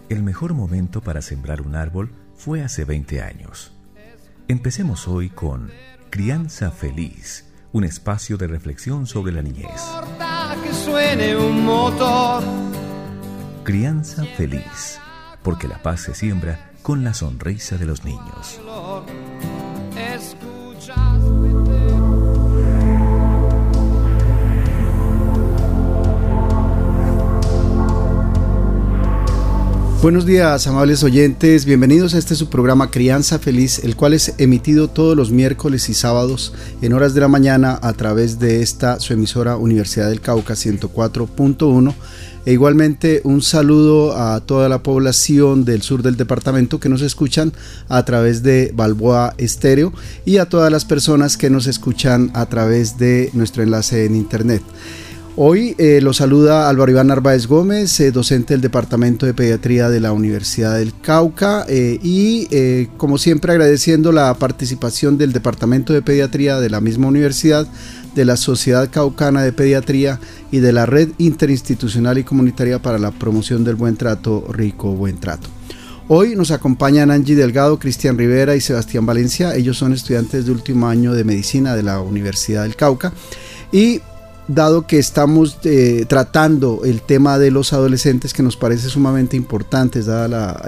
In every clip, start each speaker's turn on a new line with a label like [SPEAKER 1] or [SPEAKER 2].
[SPEAKER 1] El mejor momento para sembrar un árbol fue hace 20 años. Empecemos hoy con Crianza Feliz, un espacio de reflexión sobre la niñez.
[SPEAKER 2] Que suene un motor.
[SPEAKER 1] Crianza Feliz, porque la paz se siembra con la sonrisa de los niños.
[SPEAKER 3] Buenos días, amables oyentes, bienvenidos a este su programa Crianza Feliz, el cual es emitido todos los miércoles y sábados en horas de la mañana a través de esta su emisora Universidad del Cauca 104.1. E igualmente un saludo a toda la población del sur del departamento que nos escuchan a través de Balboa Estéreo y a todas las personas que nos escuchan a través de nuestro enlace en internet. Hoy los saluda Álvaro Iván Narváez Gómez, docente del Departamento de Pediatría de la Universidad del Cauca y como siempre agradeciendo la participación del Departamento de Pediatría de la misma universidad, de la Sociedad Caucana de Pediatría y de la Red Interinstitucional y Comunitaria para la Promoción del Buen Trato, Rico Buen Trato. Hoy nos acompañan Angie Delgado, Cristian Rivera y Sebastián Valencia. Ellos son estudiantes de último año de Medicina de la Universidad del Cauca y dado que estamos tratando el tema de los adolescentes, que nos parece sumamente importante, dada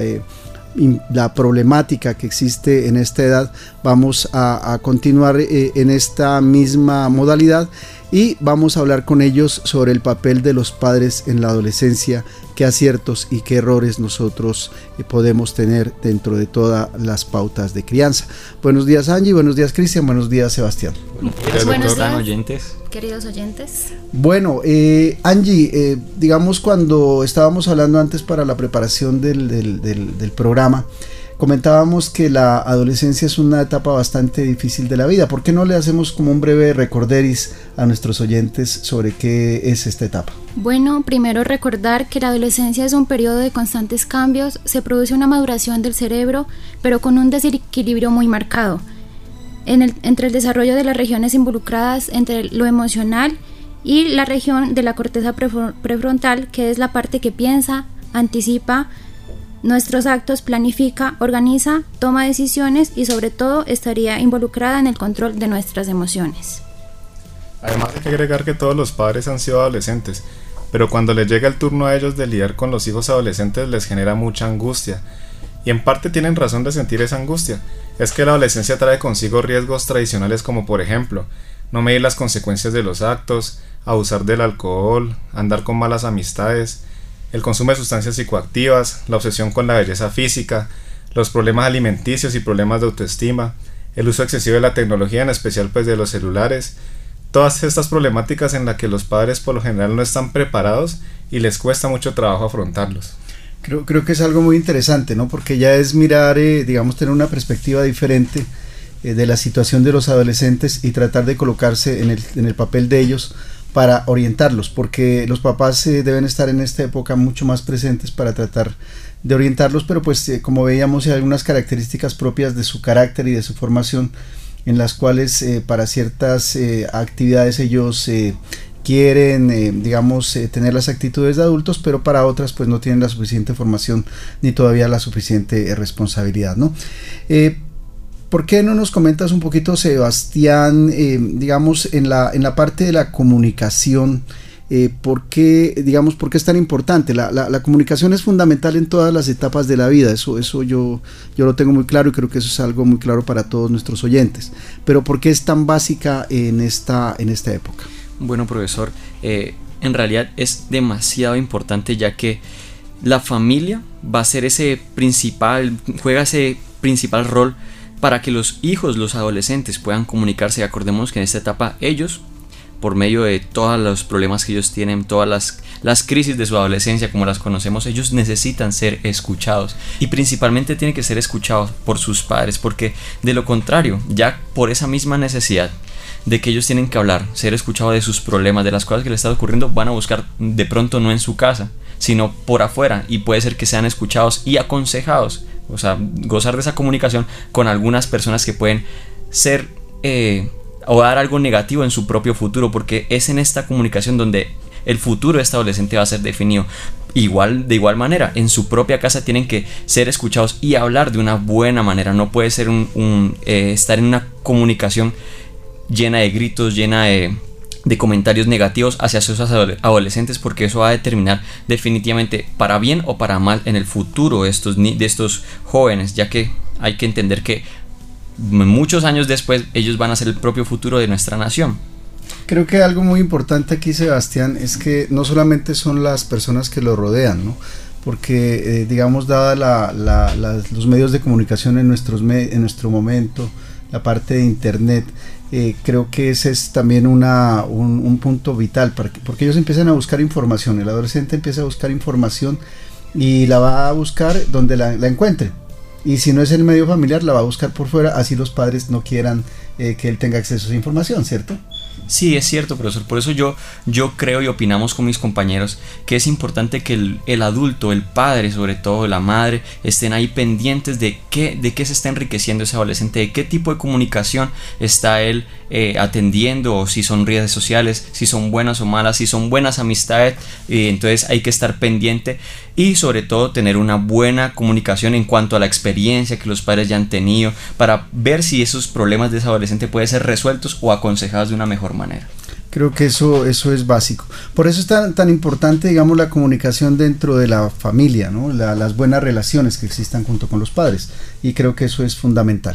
[SPEAKER 3] la problemática que existe en esta edad, vamos a continuar en esta misma modalidad y vamos a hablar con ellos sobre el papel de los padres en la adolescencia, qué aciertos y qué errores nosotros podemos tener dentro de todas las pautas de crianza. Buenos días, Angie, buenos días, Cristian, buenos días, Sebastián.
[SPEAKER 4] Buenos días, oyentes. Queridos oyentes.
[SPEAKER 3] Bueno, Angie, digamos cuando estábamos hablando antes para la preparación del programa, comentábamos que la adolescencia es una etapa bastante difícil de la vida. ¿Por qué no le hacemos como un breve recorderis a nuestros oyentes sobre qué es esta etapa?
[SPEAKER 4] Bueno, primero recordar que la adolescencia es un periodo de constantes cambios, se produce una maduración del cerebro, pero con un desequilibrio muy marcado entre el desarrollo de las regiones involucradas entre lo emocional y la región de la corteza prefrontal, que es la parte que piensa, anticipa nuestros actos, planifica, organiza, toma decisiones y sobre todo estaría involucrada en el control de nuestras emociones.
[SPEAKER 5] Además hay que agregar que todos los padres han sido adolescentes, pero cuando les llega el turno a ellos de lidiar con los hijos adolescentes les genera mucha angustia. Y en parte tienen razón de sentir esa angustia. Es que la adolescencia trae consigo riesgos tradicionales como por ejemplo, no medir las consecuencias de los actos, abusar del alcohol, andar con malas amistades, el consumo de sustancias psicoactivas, la obsesión con la belleza física, los problemas alimenticios y problemas de autoestima, el uso excesivo de la tecnología, en especial pues de los celulares, todas estas problemáticas en las que los padres por lo general no están preparados y les cuesta mucho trabajo afrontarlos.
[SPEAKER 3] Creo que es algo muy interesante, ¿no? Porque ya es mirar, digamos, tener una perspectiva diferente de la situación de los adolescentes y tratar de colocarse en el papel de ellos para orientarlos, porque los papás deben estar en esta época mucho más presentes para tratar de orientarlos, pero pues como veíamos hay algunas características propias de su carácter y de su formación en las cuales para ciertas actividades ellos quieren, digamos, tener las actitudes de adultos, pero para otras pues no tienen la suficiente formación ni todavía la suficiente responsabilidad, ¿no? ¿Por qué no nos comentas un poquito, Sebastián, digamos, en la parte de la comunicación, por qué es tan importante? La comunicación es fundamental en todas las etapas de la vida, eso yo lo tengo muy claro y creo que eso es algo muy claro para todos nuestros oyentes, pero ¿por qué es tan básica en esta época?
[SPEAKER 6] Bueno, profesor, en realidad es demasiado importante, ya que la familia va a ser juega ese principal rol para que los hijos, los adolescentes puedan comunicarse. Acordemos que en esta etapa ellos, por medio de todos los problemas que ellos tienen, todas las crisis de su adolescencia como las conocemos, ellos necesitan ser escuchados y principalmente tienen que ser escuchados por sus padres, porque de lo contrario, ya por esa misma necesidad de que ellos tienen que hablar, ser escuchados de sus problemas, de las cosas que les están ocurriendo, van a buscar de pronto no en su casa, sino por afuera, y puede ser que sean escuchados y aconsejados, o sea, gozar de esa comunicación con algunas personas que pueden ser o dar algo negativo en su propio futuro, porque es en esta comunicación donde el futuro de este adolescente va a ser definido. de igual manera, en su propia casa tienen que ser escuchados y hablar de una buena manera. No puede ser estar en una comunicación llena de gritos, llena de comentarios negativos hacia sus adolescentes, porque eso va a determinar definitivamente para bien o para mal en el futuro de estos jóvenes, ya que hay que entender que muchos años después ellos van a ser el propio futuro de nuestra nación.
[SPEAKER 3] Creo que algo muy importante aquí, Sebastián, es que no solamente son las personas que lo rodean, ¿no? Porque digamos, dada los medios de comunicación en nuestro momento, la parte de internet, creo que ese es también un punto vital, porque ellos empiezan a buscar información, el adolescente empieza a buscar información y la va a buscar donde la encuentre, y si no es el medio familiar la va a buscar por fuera, así los padres no quieran que él tenga acceso a esa información, ¿cierto?
[SPEAKER 6] Sí, es cierto, profesor. Por eso yo creo y opinamos con mis compañeros que es importante que el adulto, el padre, sobre todo la madre, estén ahí pendientes de qué se está enriqueciendo ese adolescente, de qué tipo de comunicación está él atendiendo, o si son redes sociales, si son buenas o malas, si son buenas amistades. Entonces hay que estar pendiente y sobre todo tener una buena comunicación en cuanto a la experiencia que los padres ya han tenido, para ver si esos problemas de ese adolescente pueden ser resueltos o aconsejados de una mejor manera.
[SPEAKER 3] Creo que eso es básico. Por eso es tan importante, digamos, la comunicación dentro de la familia, ¿no? Las buenas relaciones que existan junto con los padres, y creo que eso es fundamental.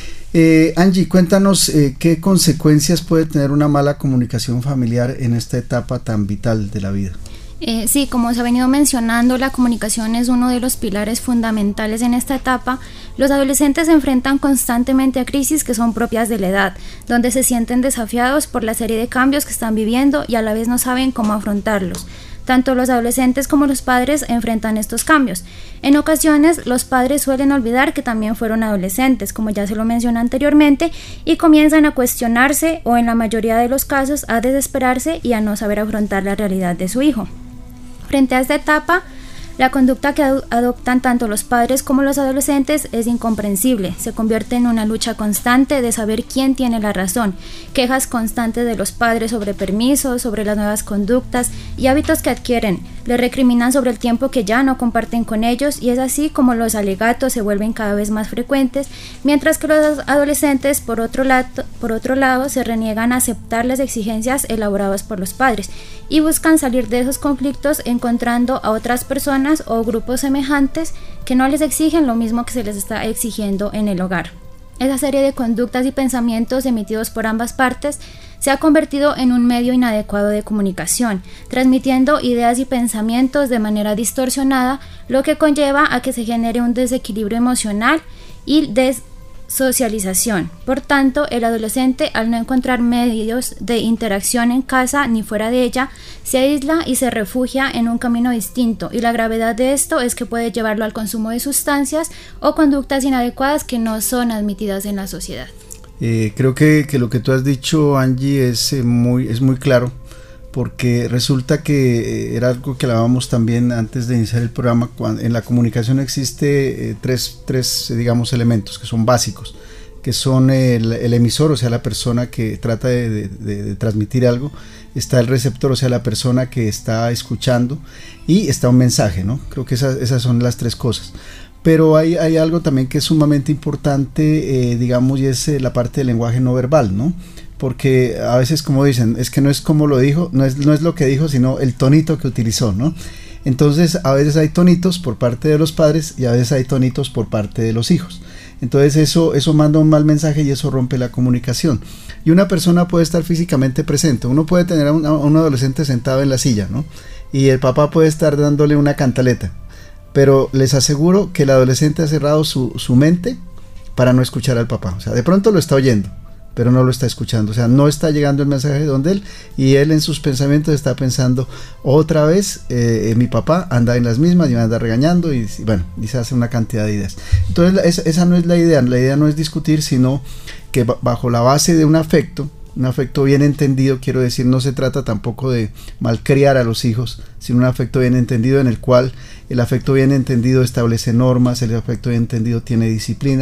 [SPEAKER 3] Angie, cuéntanos qué consecuencias puede tener una mala comunicación familiar en esta etapa tan vital de la vida.
[SPEAKER 4] Sí, como se ha venido mencionando, la comunicación es uno de los pilares fundamentales en esta etapa. Los adolescentes se enfrentan constantemente a crisis que son propias de la edad, donde se sienten desafiados por la serie de cambios que están viviendo y a la vez no saben cómo afrontarlos. Tanto los adolescentes como los padres enfrentan estos cambios. En ocasiones, los padres suelen olvidar que también fueron adolescentes, como ya se lo mencioné anteriormente, y comienzan a cuestionarse, o en la mayoría de los casos a desesperarse y a no saber afrontar la realidad de su hijo. Frente a esta etapa, la conducta que adoptan tanto los padres como los adolescentes es incomprensible. Se convierte en una lucha constante de saber quién tiene la razón, quejas constantes de los padres sobre permisos, sobre las nuevas conductas y hábitos que adquieren. Le recriminan sobre el tiempo que ya no comparten con ellos, y es así como los alegatos se vuelven cada vez más frecuentes, mientras que los adolescentes, por otro lado, se reniegan a aceptar las exigencias elaboradas por los padres y buscan salir de esos conflictos encontrando a otras personas o grupos semejantes que no les exigen lo mismo que se les está exigiendo en el hogar. Esa serie de conductas y pensamientos emitidos por ambas partes se ha convertido en un medio inadecuado de comunicación, transmitiendo ideas y pensamientos de manera distorsionada, lo que conlleva a que se genere un desequilibrio emocional y socialización. Por tanto, el adolescente, al no encontrar medios de interacción en casa ni fuera de ella, se aísla y se refugia en un camino distinto, y la gravedad de esto es que puede llevarlo al consumo de sustancias o conductas inadecuadas que no son admitidas en la sociedad.
[SPEAKER 3] Creo que lo que tú has dicho, Angie, es muy claro, porque resulta que era algo que hablábamos también antes de iniciar el programa. En la comunicación existe tres digamos, elementos que son básicos, que son el emisor, o sea, la persona que trata de transmitir algo; está el receptor, o sea, la persona que está escuchando; y está un mensaje, ¿no? Creo que esas son las tres cosas. Pero hay algo también que es sumamente importante, digamos, y es la parte del lenguaje no verbal, ¿no? Porque a veces, como dicen, es que no es como lo dijo, no es lo que dijo, sino el tonito que utilizó, ¿no? Entonces, a veces hay tonitos por parte de los padres y a veces hay tonitos por parte de los hijos. Entonces eso manda un mal mensaje y eso rompe la comunicación. Y una persona puede estar físicamente presente. Uno puede tener a un adolescente sentado en la silla, ¿no? Y el papá puede estar dándole una cantaleta. Pero les aseguro que el adolescente ha cerrado su mente para no escuchar al papá. O sea, de pronto lo está oyendo, pero no lo está escuchando. O sea, no está llegando el mensaje de donde él, y él en sus pensamientos está pensando: otra vez mi papá anda en las mismas y me anda regañando, y bueno, y se hace una cantidad de ideas. Entonces esa no es la idea. La idea no es discutir, sino que bajo la base de un afecto bien entendido, quiero decir, no se trata tampoco de malcriar a los hijos, sino un afecto bien entendido, en el cual el afecto bien entendido establece normas, el afecto bien entendido tiene disciplina,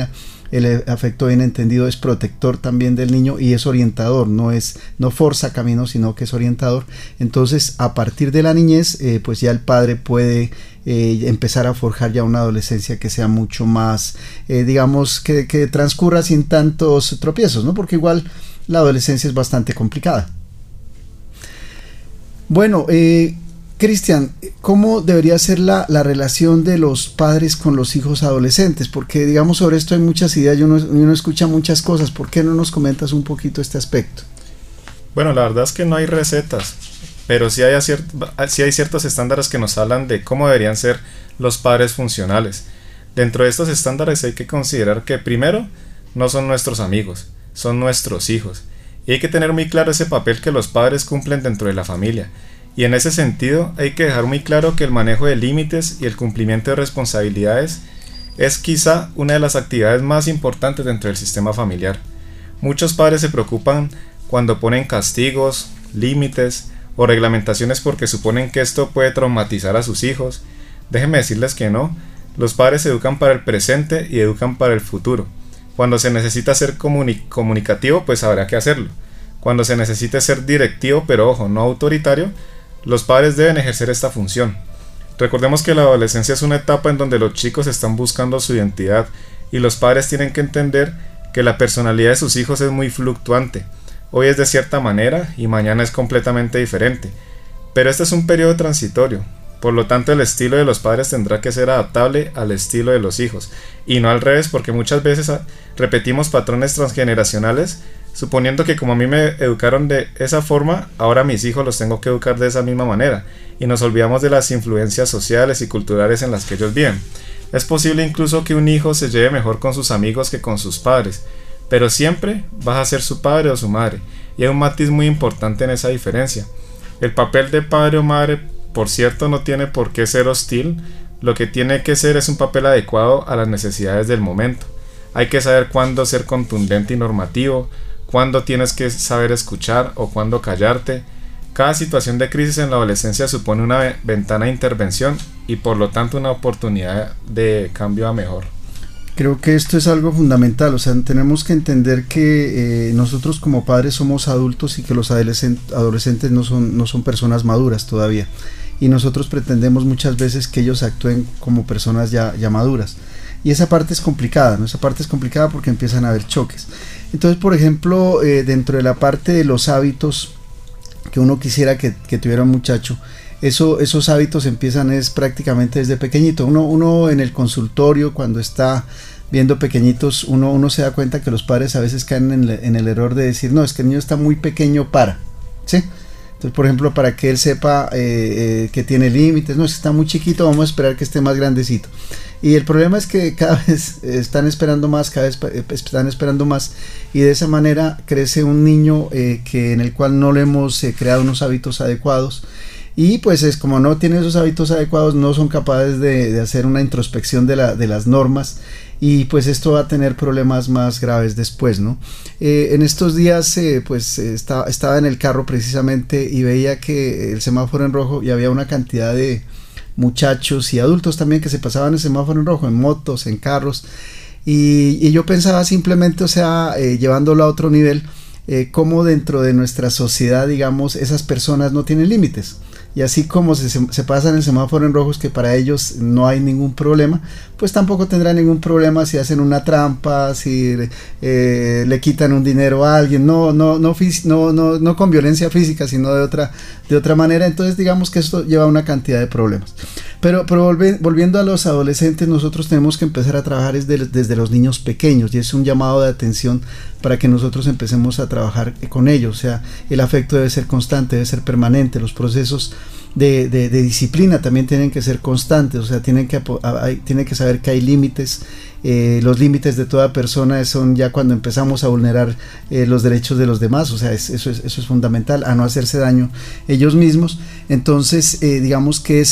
[SPEAKER 3] el afecto bien entendido es protector también del niño y es orientador, no forza camino, sino que es orientador. Entonces, a partir de la niñez, pues ya el padre puede empezar a forjar ya una adolescencia que sea mucho más, digamos, que transcurra sin tantos tropiezos, ¿no? Porque igual la adolescencia es bastante complicada. Bueno, Cristian, ¿cómo debería ser la relación de los padres con los hijos adolescentes? Porque, digamos, sobre esto hay muchas ideas y uno escucha muchas cosas. ¿Por qué no nos comentas un poquito este aspecto?
[SPEAKER 5] Bueno, la verdad es que no hay recetas, pero sí hay ciertos estándares que nos hablan de cómo deberían ser los padres funcionales. Dentro de estos estándares hay que considerar que primero no son nuestros amigos, son nuestros hijos. Y hay que tener muy claro ese papel que los padres cumplen dentro de la familia. Y en ese sentido hay que dejar muy claro que el manejo de límites y el cumplimiento de responsabilidades es quizá una de las actividades más importantes dentro del sistema familiar. Muchos padres se preocupan cuando ponen castigos, límites o reglamentaciones porque suponen que esto puede traumatizar a sus hijos. Déjenme decirles que no, los padres educan para el presente y educan para el futuro. Cuando se necesita ser comunicativo, pues habrá que hacerlo. Cuando se necesite ser directivo, pero ojo, no autoritario, los padres deben ejercer esta función. Recordemos que la adolescencia es una etapa en donde los chicos están buscando su identidad y los padres tienen que entender que la personalidad de sus hijos es muy fluctuante. Hoy es de cierta manera y mañana es completamente diferente. Pero este es un periodo transitorio. Por lo tanto, el estilo de los padres tendrá que ser adaptable al estilo de los hijos, y no al revés, porque muchas veces repetimos patrones transgeneracionales, suponiendo que como a mí me educaron de esa forma, ahora a mis hijos los tengo que educar de esa misma manera, y nos olvidamos de las influencias sociales y culturales en las que ellos viven. Es posible incluso que un hijo se lleve mejor con sus amigos que con sus padres, pero siempre vas a ser su padre o su madre, y hay un matiz muy importante en esa diferencia. El papel de padre o madre, por cierto, no tiene por qué ser hostil, lo que tiene que ser es un papel adecuado a las necesidades del momento. Hay que saber cuándo ser contundente y normativo, cuándo tienes que saber escuchar o cuándo callarte. Cada situación de crisis en la adolescencia supone una ventana de intervención y por lo tanto una oportunidad de cambio a mejor.
[SPEAKER 3] Creo que esto es algo fundamental, o sea, tenemos que entender que nosotros como padres somos adultos y que los adolescentes no son personas maduras todavía, y nosotros pretendemos muchas veces que ellos actúen como personas ya maduras, y esa parte es complicada, ¿no? Esa parte es complicada porque empiezan a haber choques. Entonces, por ejemplo, dentro de la parte de los hábitos que uno quisiera que tuviera un muchacho, esos hábitos empiezan prácticamente desde pequeñito. Uno en el consultorio, cuando está viendo pequeñitos, uno se da cuenta que los padres a veces caen en el error de decir, no, es que el niño está muy pequeño ¿sí? Entonces, por ejemplo, para que él sepa que tiene límites, no, si está muy chiquito, vamos a esperar que esté más grandecito. Y el problema es que cada vez están esperando más, y de esa manera crece un niño en el cual no le hemos creado unos hábitos adecuados. Y pues es como no tienen esos hábitos adecuados, no son capaces de hacer una introspección de las normas, y pues esto va a tener problemas más graves después, ¿no? En estos días estaba en el carro precisamente y veía que el semáforo en rojo y había una cantidad de muchachos y adultos también que se pasaban el semáforo en rojo, en motos, en carros, y yo pensaba simplemente, o sea, llevándolo a otro nivel, cómo dentro de nuestra sociedad, digamos, esas personas no tienen límites. Y así como se pasan el semáforo en rojo, es que para ellos no hay ningún problema, pues tampoco tendrán ningún problema si hacen una trampa, si le quitan un dinero a alguien, no con violencia física, sino de otra manera. Entonces digamos que esto lleva a una cantidad de problemas. Pero volviendo a los adolescentes, nosotros tenemos que empezar a trabajar desde los niños pequeños, y es un llamado de atención para que nosotros empecemos a trabajar con ellos. O sea, el afecto debe ser constante, debe ser permanente, los procesos de disciplina también tienen que ser constantes, o sea, tienen que saber que hay límites. Los límites de toda persona son ya cuando empezamos a vulnerar los derechos de los demás, o sea, eso es fundamental, a no hacerse daño ellos mismos. Entonces digamos que de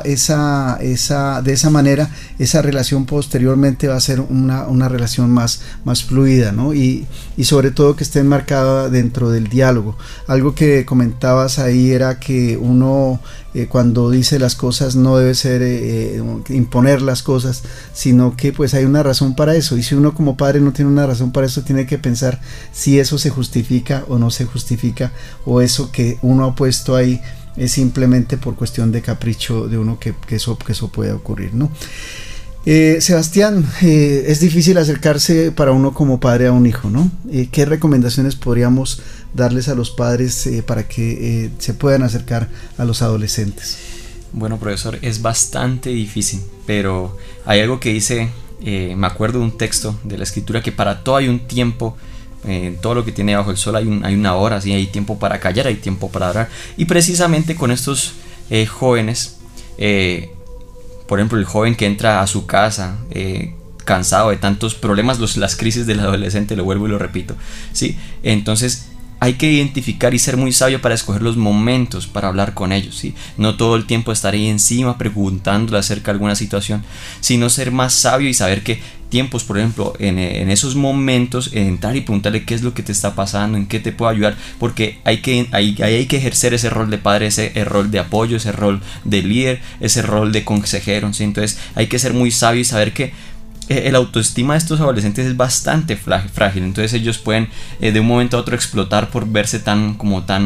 [SPEAKER 3] esa manera esa relación posteriormente va a ser una relación más fluida, ¿no? Y sobre todo que esté enmarcada dentro del diálogo. Algo que comentabas ahí era que uno cuando dice las cosas no debe ser imponer las cosas, sino que pues hay una razón para eso, y si uno como padre no tiene una razón para eso, tiene que pensar si eso se justifica o no se justifica, o eso que uno ha puesto ahí es simplemente por cuestión de capricho de uno que eso puede ocurrir, ¿no? Sebastián, es difícil acercarse para uno como padre a un hijo, ¿no? ¿Qué recomendaciones podríamos darles a los padres para que se puedan acercar a los adolescentes?
[SPEAKER 6] Bueno, profesor, es bastante difícil, pero hay algo que dice, me acuerdo de un texto de la escritura, que para todo hay un tiempo. Todo lo que tiene bajo el sol hay una hora, ¿sí? Hay tiempo para callar, hay tiempo para orar. Y precisamente con estos jóvenes, por ejemplo, el joven que entra a su casa cansado de tantos problemas, las crisis del adolescente, lo vuelvo y lo repito, ¿sí? Entonces hay que identificar y ser muy sabio para escoger los momentos para hablar con ellos, ¿sí? No todo el tiempo estar ahí encima preguntándole acerca de alguna situación, sino ser más sabio y saber que tiempos, por ejemplo, en esos momentos, entrar y preguntarle qué es lo que te está pasando, en qué te puedo ayudar, porque hay que ejercer ese rol de padre, ese rol de apoyo, ese rol de líder, ese rol de consejero, ¿sí? Entonces hay que ser muy sabio y saber que el autoestima de estos adolescentes es bastante frágil, entonces ellos pueden de un momento a otro explotar por verse tan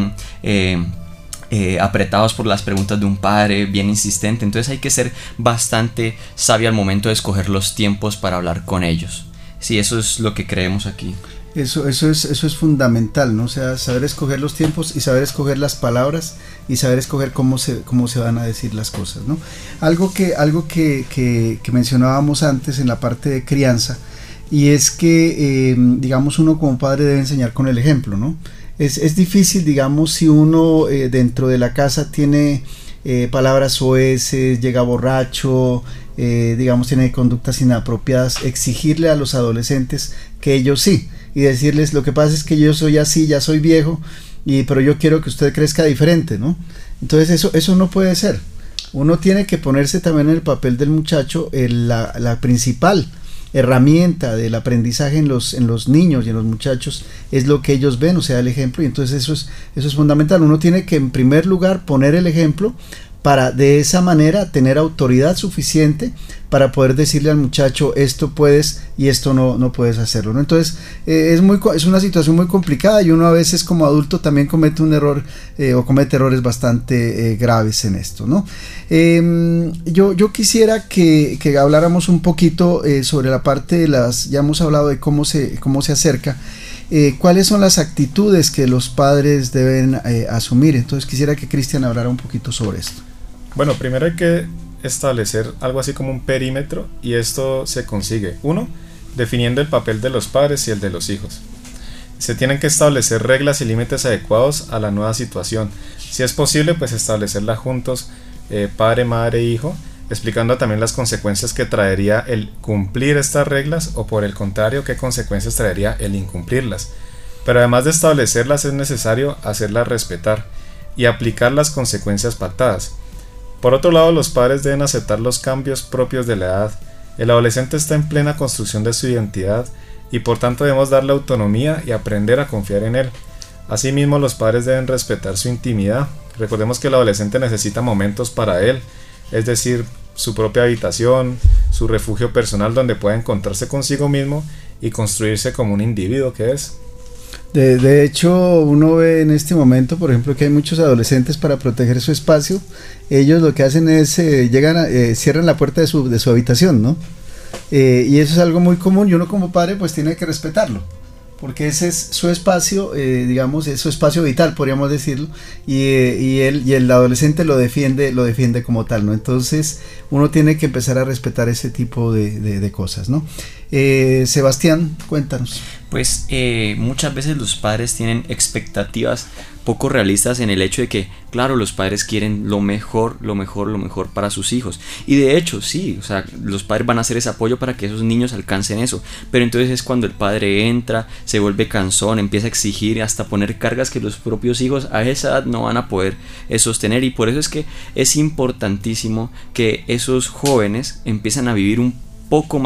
[SPEAKER 6] apretados por las preguntas de un padre bien insistente. Entonces hay que ser bastante sabio al momento de escoger los tiempos para hablar con ellos. Sí, eso es lo que creemos aquí.
[SPEAKER 3] Eso es fundamental, ¿no? O sea, saber escoger los tiempos y saber escoger las palabras y saber escoger cómo se van a decir las cosas, ¿no? Algo que mencionábamos antes en la parte de crianza, y es que digamos, uno como padre debe enseñar con el ejemplo, ¿no? Es difícil, digamos, si uno dentro de la casa tiene palabras soeces, llega borracho, digamos, tiene conductas inapropiadas, exigirle a los adolescentes que ellos sí, y decirles: lo que pasa es que yo soy así, ya soy viejo, pero yo quiero que usted crezca diferente, ¿no? Entonces eso no puede ser. Uno tiene que ponerse también en el papel del muchacho. La principal herramienta del aprendizaje en los niños y en los muchachos es lo que ellos ven, o sea, el ejemplo, y entonces eso es fundamental. Uno tiene que en primer lugar poner el ejemplo para de esa manera tener autoridad suficiente para poder decirle al muchacho: esto puedes y esto no puedes hacerlo, ¿no? Entonces es una situación muy complicada, y uno a veces como adulto también comete un error o comete errores bastante graves en esto, ¿no? Yo quisiera que habláramos un poquito sobre la parte de ya hemos hablado de cómo se acerca. ¿Cuáles son las actitudes que los padres deben asumir? Entonces quisiera que Cristian hablara un poquito sobre esto.
[SPEAKER 5] Bueno, primero hay que establecer algo así como un perímetro, y esto se consigue, uno, definiendo el papel de los padres y el de los hijos. Se tienen que establecer reglas y límites adecuados a la nueva situación. Si es posible, pues establecerla juntos, padre, madre, hijo, explicando también las consecuencias que traería el cumplir estas reglas, o por el contrario, qué consecuencias traería el incumplirlas. Pero además de establecerlas, es necesario hacerlas respetar y aplicar las consecuencias pactadas. Por otro lado, los padres deben aceptar los cambios propios de la edad. El adolescente está en plena construcción de su identidad, y por tanto debemos darle autonomía y aprender a confiar en él. Asimismo, los padres deben respetar su intimidad. Recordemos que el adolescente necesita momentos para él, es decir, su propia habitación, su refugio personal donde pueda encontrarse consigo mismo y construirse como un individuo que es.
[SPEAKER 3] De hecho, uno ve en este momento, por ejemplo, que hay muchos adolescentes, para proteger su espacio, ellos lo que hacen es cierran la puerta de su habitación, ¿no? Y eso es algo muy común, y uno como padre pues tiene que respetarlo, porque ese es su espacio, digamos, es su espacio vital, podríamos decirlo, y el adolescente lo defiende como tal, ¿no? Entonces uno tiene que empezar a respetar ese tipo de cosas, ¿no? Sebastián, cuéntanos.
[SPEAKER 6] Pues muchas veces los padres tienen expectativas poco realistas en el hecho de que, claro, los padres quieren lo mejor para sus hijos, y de hecho sí, o sea, los padres van a hacer ese apoyo para que esos niños alcancen eso, pero entonces es cuando el padre entra, se vuelve cansón, empieza a exigir, hasta poner cargas que los propios hijos a esa edad no van a poder sostener, y por eso es que es importantísimo que esos jóvenes empiezan a vivir un poco más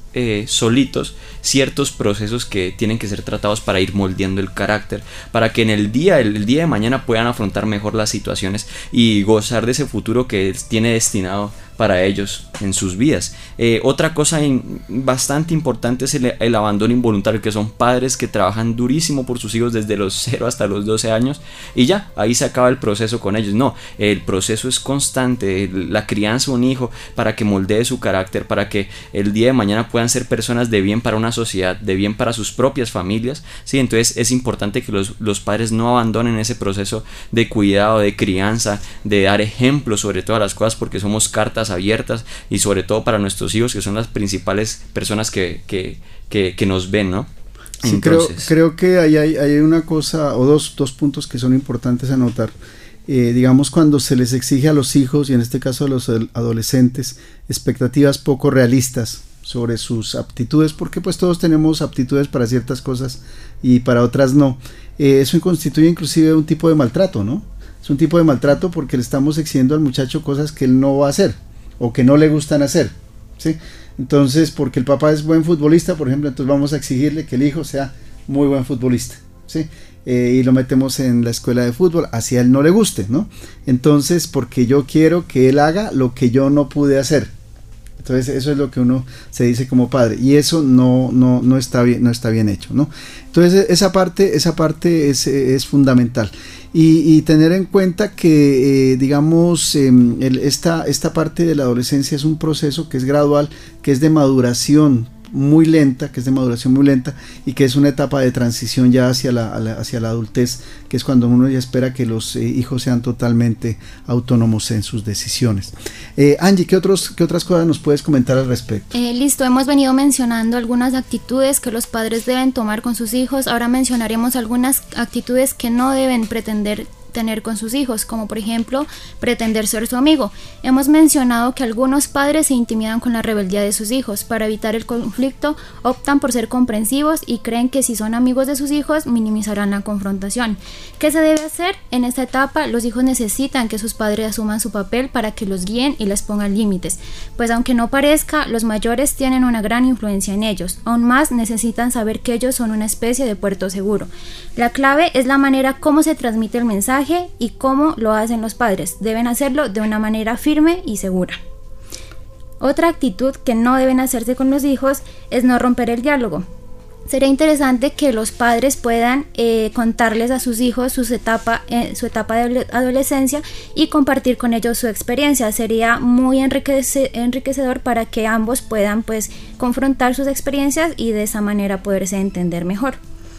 [SPEAKER 6] solitos ciertos procesos que tienen que ser tratados para ir moldeando el carácter, para que en el día de mañana puedan afrontar mejor las situaciones y gozar de ese futuro que tiene destinado para ellos en sus vidas. Otra cosa bastante importante es el abandono involuntario, que son padres que trabajan durísimo por sus hijos desde los 0 hasta los 12 años y ya, ahí se acaba el proceso con ellos. No, el proceso es constante, la crianza de un hijo para que moldee su carácter, para que el día de mañana puedan ser personas de bien para una sociedad, de bien para sus propias familias, ¿sí? Entonces es importante que los padres no abandonen ese proceso de cuidado, de crianza, de dar ejemplos sobre todas las cosas, porque somos cartas abiertas y sobre todo para nuestros hijos, que son las principales personas que nos ven, ¿no?
[SPEAKER 3] Sí,
[SPEAKER 6] entonces,
[SPEAKER 3] creo que hay una cosa o dos puntos que son importantes a notar. Digamos, cuando se les exige a los hijos, y en este caso a los adolescentes, expectativas poco realistas sobre sus aptitudes, porque pues todos tenemos aptitudes para ciertas cosas y para otras no. Eso constituye inclusive un tipo de maltrato, ¿no? Es un tipo de maltrato porque le estamos exigiendo al muchacho cosas que él no va a hacer o que no le gustan hacer, ¿sí? Entonces, porque el papá es buen futbolista, por ejemplo, entonces vamos a exigirle que el hijo sea muy buen futbolista, ¿sí? Y lo metemos en la escuela de fútbol, así a él no le guste, ¿no? Entonces, porque yo quiero que él haga lo que yo no pude hacer. Entonces, eso es lo que uno se dice como padre, y eso no está bien hecho, ¿no? Entonces, esa parte es fundamental. Y tener en cuenta que, digamos, esta parte de la adolescencia es un proceso que es gradual, que es de maduración muy lenta, y que es una etapa de transición ya hacia la adultez, que es cuando uno ya espera que los hijos sean totalmente autónomos en sus decisiones. Angie, ¿qué otras cosas nos puedes comentar al respecto?
[SPEAKER 4] Listo, hemos venido mencionando algunas actitudes que los padres deben tomar con sus hijos. Ahora mencionaremos algunas actitudes que no deben pretender tener con sus hijos, como por ejemplo pretender ser su amigo. Hemos mencionado que algunos padres se intimidan con la rebeldía de sus hijos. Para evitar el conflicto optan por ser comprensivos y creen que si son amigos de sus hijos minimizarán la confrontación. ¿Qué se debe hacer? En esta etapa los hijos necesitan que sus padres asuman su papel para que los guíen y les pongan límites, pues aunque no parezca, los mayores tienen una gran influencia en ellos. Aún más necesitan saber que ellos son una especie de puerto seguro. La clave es la manera como se transmite el mensaje y cómo lo hacen los padres. Deben hacerlo de una manera firme y segura. Otra actitud que no deben hacerse con los hijos es no romper el diálogo. Sería interesante que los padres puedan contarles a sus hijos su etapa de adolescencia y compartir con ellos su experiencia. Sería muy enriquecedor para que ambos puedan pues confrontar sus experiencias y de esa manera poderse entender mejor.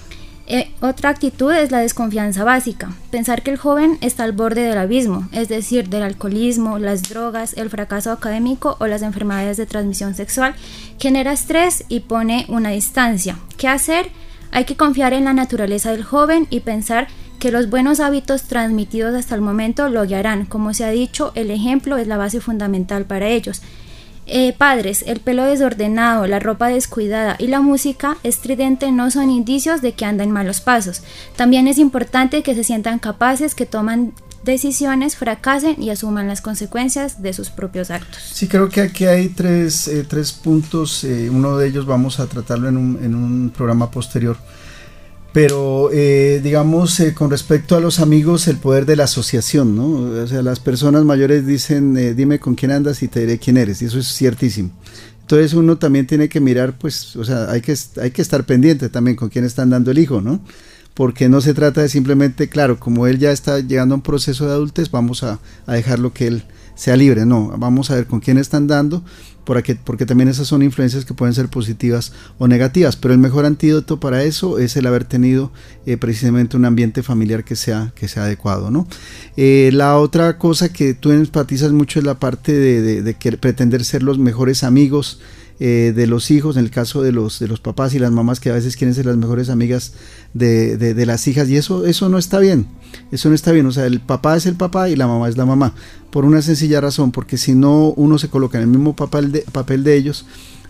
[SPEAKER 4] Otra actitud es la desconfianza básica, pensar que el joven está al borde del abismo, es decir, del alcoholismo, las drogas, el fracaso académico o las enfermedades de transmisión sexual, genera estrés y pone una distancia. ¿Qué hacer? Hay que confiar en la naturaleza del joven y pensar que los buenos hábitos transmitidos hasta el momento lo guiarán. Como se ha dicho, el ejemplo es la base fundamental para ellos. Padres, el pelo desordenado, la ropa descuidada y la música estridente no son indicios de que anda en malos pasos. También es importante que se sientan capaces, que toman decisiones, fracasen y asuman las consecuencias de sus propios actos.
[SPEAKER 3] Sí, creo que aquí hay tres puntos. Uno de ellos vamos a tratarlo en un programa posterior. Pero digamos, con respecto a los amigos, el poder de la asociación, ¿no? O sea, las personas mayores dicen, dime con quién andas y te diré quién eres, y eso es ciertísimo. Entonces uno también tiene que mirar, pues, o sea, hay que estar pendiente también con quién están dando el hijo, ¿no? Porque no se trata de simplemente, claro, como él ya está llegando a un proceso de adultez, vamos a dejarlo que él sea libre. No, vamos a ver con quién están dando, porque también esas son influencias que pueden ser positivas o negativas, pero el mejor antídoto para eso es el haber tenido precisamente un ambiente familiar que sea adecuado, ¿no? La otra cosa que tú enfatizas mucho es la parte de pretender ser los mejores amigos de los hijos, en el caso de los papás y las mamás, que a veces quieren ser las mejores amigas de las hijas, y eso no está bien. Eso no está bien. O sea, el papá es el papá y la mamá es la mamá, por una sencilla razón, porque si no uno se coloca en el mismo papel de ellos,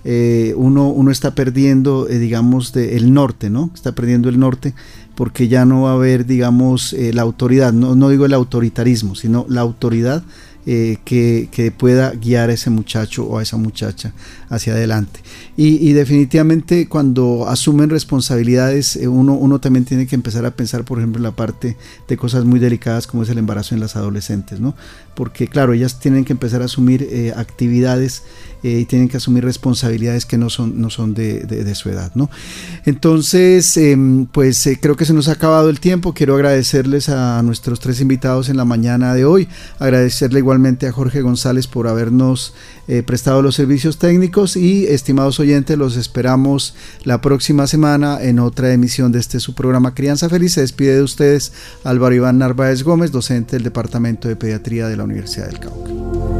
[SPEAKER 3] uno está perdiendo, digamos, el norte, ¿no? Está perdiendo el norte, porque ya no va a haber, digamos, la autoridad, no digo el autoritarismo, sino la autoridad que pueda guiar a ese muchacho o a esa muchacha hacia adelante. Y definitivamente cuando asumen responsabilidades, uno también tiene que empezar a pensar, por ejemplo, en la parte de cosas muy delicadas como es el embarazo en las adolescentes, ¿no? Porque claro, ellas tienen que empezar a asumir actividades y tienen que asumir responsabilidades que no son de su edad, ¿no? Entonces, creo que se nos ha acabado el tiempo. Quiero agradecerles a nuestros 3 invitados en la mañana de hoy, agradecerle igualmente a Jorge González por habernos prestado los servicios técnicos y, estimados oyentes, los esperamos la próxima semana en otra emisión de su programa Crianza Feliz. Se despide de ustedes Álvaro Iván Narváez Gómez, docente del Departamento de Pediatría de la Universidad del Cauca.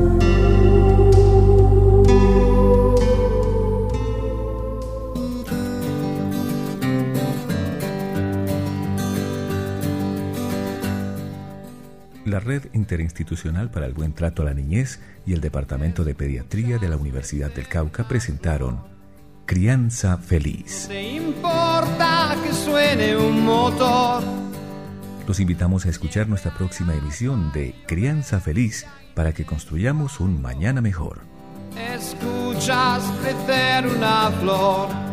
[SPEAKER 1] La Red Interinstitucional para el Buen Trato a la Niñez y el Departamento de Pediatría de la Universidad del Cauca presentaron Crianza Feliz.
[SPEAKER 2] ¿Te importa que suene un motor?
[SPEAKER 1] Los invitamos a escuchar nuestra próxima emisión de Crianza Feliz para que construyamos un mañana mejor.
[SPEAKER 2] Escuchas crecer una flor.